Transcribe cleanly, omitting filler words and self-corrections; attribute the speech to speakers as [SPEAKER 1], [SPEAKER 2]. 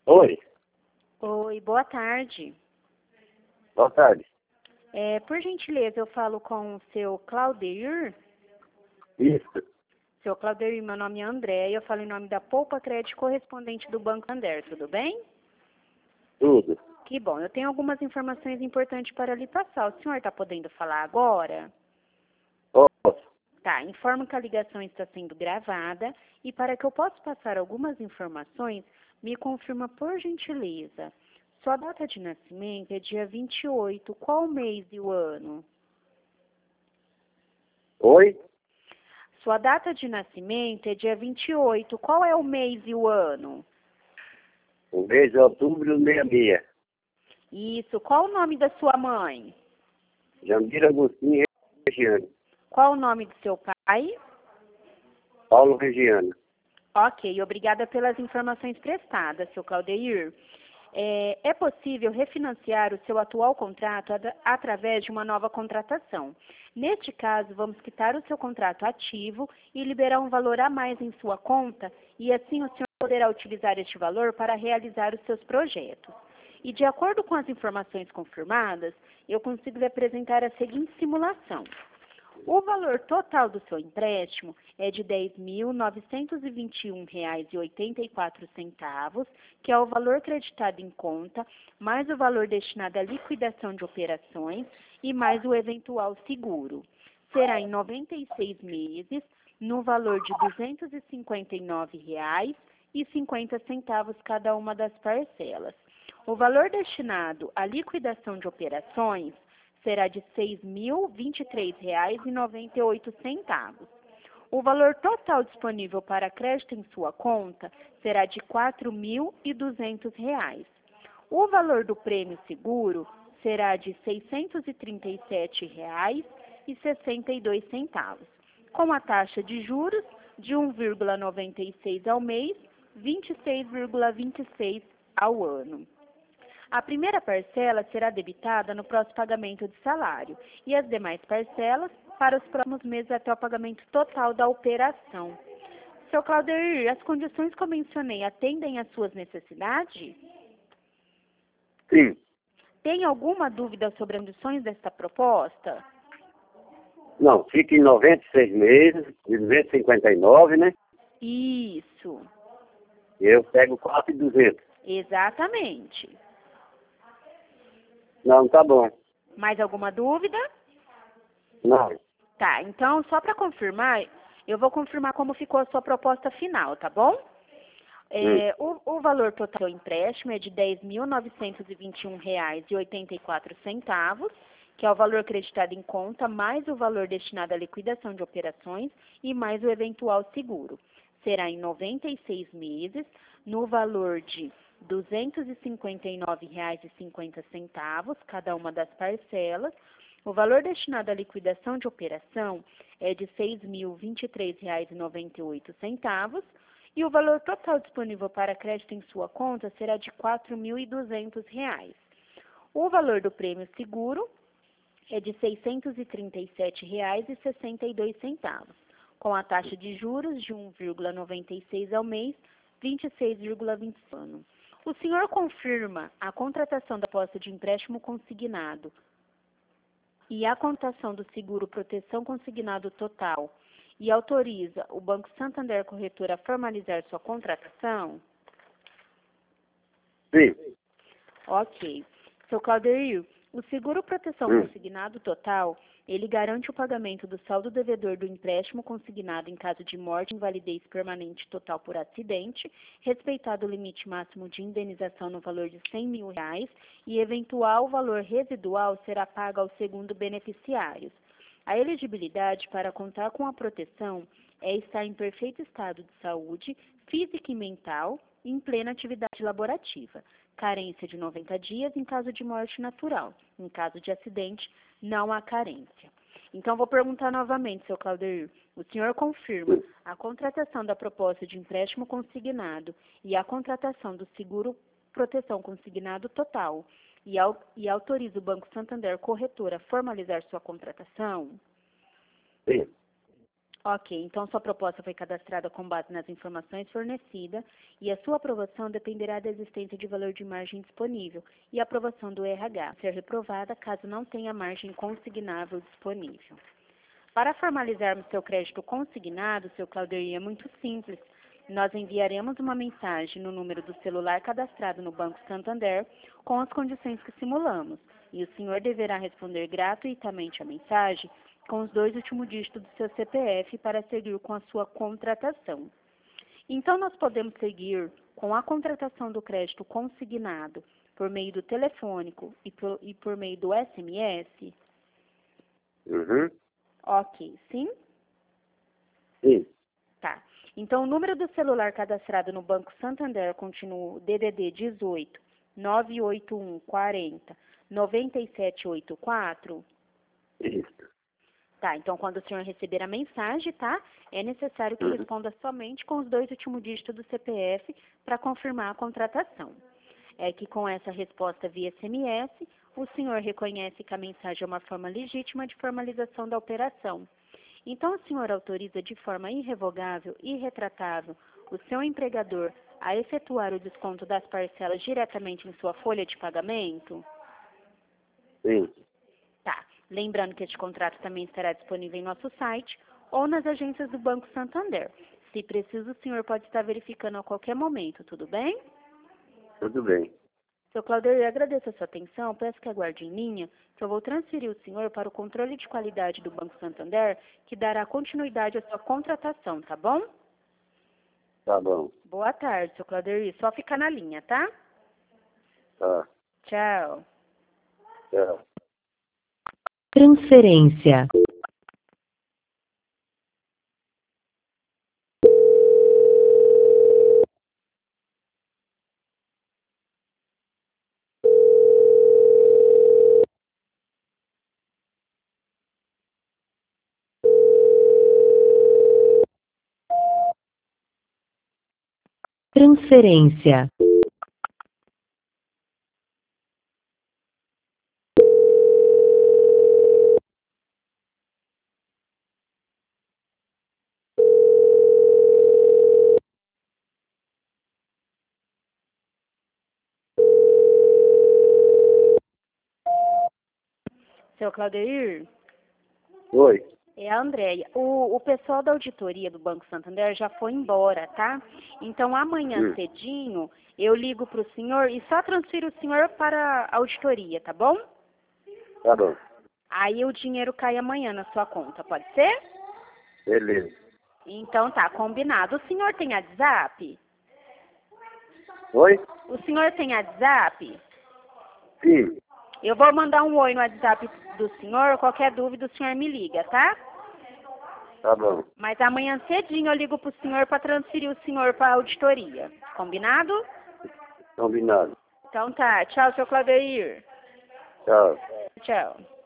[SPEAKER 1] Oi,
[SPEAKER 2] Oi, boa tarde.
[SPEAKER 1] boa tarde.
[SPEAKER 2] Por gentileza, eu falo com o seu Claudeir.
[SPEAKER 1] Isso,
[SPEAKER 2] Seu Claudeir, meu nome é André e eu falo em nome da Poupa Crédito correspondente do Banco Santander, tudo bem?
[SPEAKER 1] tudo.
[SPEAKER 2] Que bom, eu tenho algumas informações importantes para lhe passar. O senhor está podendo falar agora?
[SPEAKER 1] Posso?
[SPEAKER 2] Tá, informo que a ligação está sendo gravada e para que eu possa passar algumas informações, me confirma por gentileza. Sua data de nascimento é dia 28, qual o mês e o ano?
[SPEAKER 1] Oi?
[SPEAKER 2] Sua data de nascimento é dia 28. Qual é o mês e o ano?
[SPEAKER 1] O mês de outubro, 66.
[SPEAKER 2] Isso. Qual o nome da sua mãe?
[SPEAKER 1] Jandira Agostinho Regiano.
[SPEAKER 2] Qual o nome do seu pai?
[SPEAKER 1] Paulo Regiano.
[SPEAKER 2] Ok, obrigada pelas informações prestadas, seu Claudeir. É possível refinanciar o seu atual contrato através de uma nova contratação. Neste caso, vamos quitar o seu contrato ativo e liberar um valor a mais em sua conta e assim o senhor poderá utilizar este valor para realizar os seus projetos. E de acordo com as informações confirmadas, eu consigo lhe apresentar a seguinte simulação. O valor total do seu empréstimo é de R$ 10.921,84, que é o valor creditado em conta, mais o valor destinado à liquidação de operações e mais o eventual seguro. Será em 96 meses, no valor de R$ 259,50 cada uma das parcelas. O valor destinado à liquidação de operações será de R$ 6.023,98. O valor total disponível para crédito em sua conta será de R$ 4.200. O valor do prêmio seguro será de R$ 637,62, com a taxa de juros de 1,96 ao mês, 26,26 ao ano. A primeira parcela será debitada no próximo pagamento de salário e as demais parcelas para os próximos meses até o pagamento total da operação. Seu Claudeir, as condições que eu mencionei atendem às suas necessidades?
[SPEAKER 1] Sim.
[SPEAKER 2] Tem alguma dúvida sobre as condições desta proposta?
[SPEAKER 1] Não, fica em 96 meses, de 259, né?
[SPEAKER 2] Isso,
[SPEAKER 1] E eu pego 4.200.
[SPEAKER 2] exatamente.
[SPEAKER 1] Não, tá bom.
[SPEAKER 2] Mais alguma dúvida?
[SPEAKER 1] Não.
[SPEAKER 2] Tá, então só para confirmar, eu vou confirmar como ficou a sua proposta final, tá bom? O valor total do empréstimo é de R$ 10.921,84, que é o valor creditado em conta, mais o valor destinado à liquidação de operações e mais o eventual seguro. Será em 96 meses, no valor de R$ 259,50 cada uma das parcelas. O valor destinado à liquidação de operação é de R$ 6.023,98 e o valor total disponível para crédito em sua conta será de R$ 4.200. O valor do prêmio seguro é de R$ 637,62, com a taxa de juros de 1,96 ao mês, 26,20 ano. O senhor confirma a contratação da posse de empréstimo consignado e a contação do seguro proteção consignado total e autoriza o Banco Santander Corretora a formalizar sua contratação?
[SPEAKER 1] Sim.
[SPEAKER 2] Ok. Seu Claudeir, o seguro proteção consignado total, ele garante o pagamento do saldo devedor do empréstimo consignado em caso de morte, invalidez permanente total por acidente, respeitado o limite máximo de indenização no valor de R$ 100 mil e eventual valor residual será pago ao segundo beneficiário. A elegibilidade para contar com a proteção é estar em perfeito estado de saúde, física e mental, e em plena atividade laborativa. Carência de 90 dias em caso de morte natural. Em caso de acidente, não há carência. Então, vou perguntar novamente, seu Claudeir. O senhor confirma a contratação da proposta de empréstimo consignado e a contratação do seguro proteção consignado total e autoriza o Banco Santander Corretora a formalizar sua contratação?
[SPEAKER 1] Sim.
[SPEAKER 2] Ok, então sua proposta foi cadastrada com base nas informações fornecidas e a sua aprovação dependerá da existência de valor de margem disponível e a aprovação do RH ser reprovada caso não tenha margem consignável disponível. Para formalizarmos seu crédito consignado, seu Claudeir, é muito simples. Nós enviaremos uma mensagem no número do celular cadastrado no Banco Santander com as condições que simulamos e o senhor deverá responder gratuitamente a mensagem com os 2 últimos dígitos do seu CPF para seguir com a sua contratação. Então, nós podemos seguir com a contratação do crédito consignado por meio do telefônico e por meio do SMS?
[SPEAKER 1] Uhum.
[SPEAKER 2] Ok, sim?
[SPEAKER 1] Sim.
[SPEAKER 2] Tá. Então, o número do celular cadastrado no Banco Santander continua o DDD 18 981 40 9784?
[SPEAKER 1] Isso.
[SPEAKER 2] Tá, então quando o senhor receber a mensagem, tá? É necessário que responda somente com os 2 últimos dígitos do CPF para confirmar a contratação. É que com essa resposta via SMS, o senhor reconhece que a mensagem é uma forma legítima de formalização da operação. Então, o senhor autoriza de forma irrevogável e irretratável o seu empregador a efetuar o desconto das parcelas diretamente em sua folha de pagamento?
[SPEAKER 1] Sim.
[SPEAKER 2] Tá. Lembrando que este contrato também estará disponível em nosso site ou nas agências do Banco Santander. Se preciso, o senhor pode estar verificando a qualquer momento, tudo bem?
[SPEAKER 1] Tudo bem.
[SPEAKER 2] Seu Claudio, eu agradeço a sua atenção, peço que aguarde em linha, que eu vou transferir o senhor para o controle de qualidade do Banco Santander, que dará continuidade à sua contratação, tá bom?
[SPEAKER 1] Tá bom.
[SPEAKER 2] Boa tarde, seu Claudio. Só ficar na linha, tá?
[SPEAKER 1] Tá.
[SPEAKER 2] Tchau.
[SPEAKER 1] Tchau.
[SPEAKER 3] Transferência. Transferência.
[SPEAKER 2] Seu Claudio,
[SPEAKER 1] Oi.
[SPEAKER 2] é a Andréia. O pessoal da auditoria do Banco Santander já foi embora, tá? Então, amanhã cedinho, eu ligo para o senhor e só transfiro o senhor para a auditoria, tá bom?
[SPEAKER 1] Tá bom.
[SPEAKER 2] Aí o dinheiro cai amanhã na sua conta, pode ser?
[SPEAKER 1] Beleza.
[SPEAKER 2] Então tá, combinado. O senhor tem WhatsApp?
[SPEAKER 1] Oi?
[SPEAKER 2] O senhor tem WhatsApp?
[SPEAKER 1] Sim.
[SPEAKER 2] Eu vou mandar um oi no WhatsApp do senhor, qualquer dúvida o senhor me liga, tá?
[SPEAKER 1] Tá bom.
[SPEAKER 2] Mas amanhã cedinho eu ligo pro senhor para transferir o senhor para a auditoria. Combinado?
[SPEAKER 1] Combinado.
[SPEAKER 2] Então tá, tchau, seu Claudeir.
[SPEAKER 1] Tchau.
[SPEAKER 2] Tchau.